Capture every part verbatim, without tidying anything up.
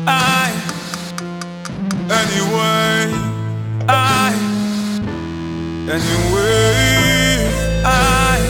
I, anyway, I, anyway, I,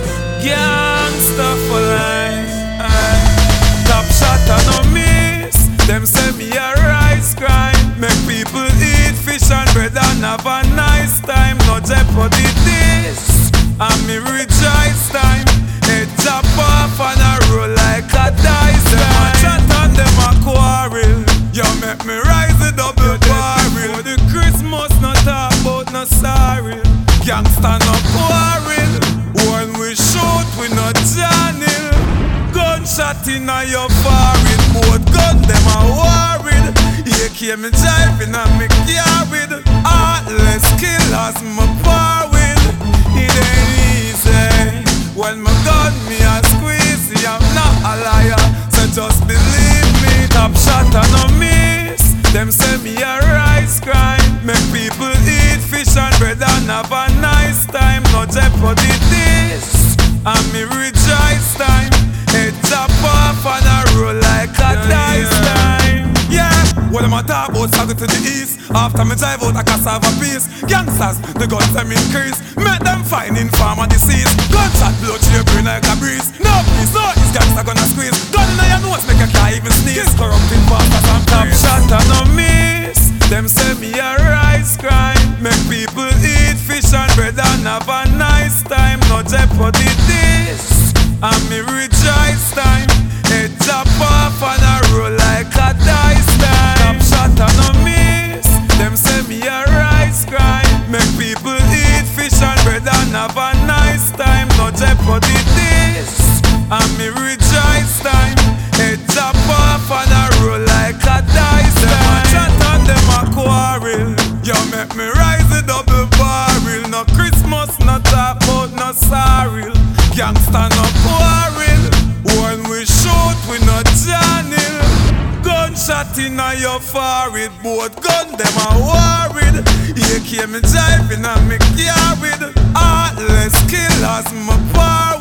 gangsta for life. I, top shot and no miss. Them say me a rice grind. Make people eat fish and bread and have a nice time. No jeopardy this, and me rejoice time. Head chop off and I roll like a dice. Them a chat and them a quarrel. You make me rise the double barrel. For the Christmas not talk about no sorry. Gangsta no quarrel. When we shoot we not channel. Gunshot in a your forehead. Both gun them a worried. A K me driving and me carried. Heartless killers me par with. It ain't easy. When my gun me a squeezy, I'm not a liar, so just believe me. Top shot and no miss. Them say me a rice grind. Make people eat fish and bread and have a nice time. No jeopardy this, and me rejoice time. Head chop off and I roll like a yeah, dice yeah. time. Yeah, what am I talk about? Saga to the east. After me drive out a cassava piece. Gangsters, the guns them increase. Make them find in farm and disease. Gunshot blow to your brain like a breeze. No please, no, these gangsters gonna squeeze. Gun in your nose make you can't even sneeze. Corrupting bastards and top shot and no miss. Them say me a rice grind. Make people eat fish and bread and have a nice time. No jeopardy this, and me rejoice time. Head chop off and I roll like a dice time. Top shot and no miss. Them say me a rice grind. Make people eat fish and bread and have a nice time. No jeopardy this, and me rejoice time. Head chop off and I roll like a dice time. Them a chat and them a quarrel. You make me rise the double barrel. No Christmas, no talk about no sorry. Gangsta no quarrel. When we shoot we no channel. Gunshot in a your forehead. Both gun them a worried. A K me driving and me carried. Heartless killers me par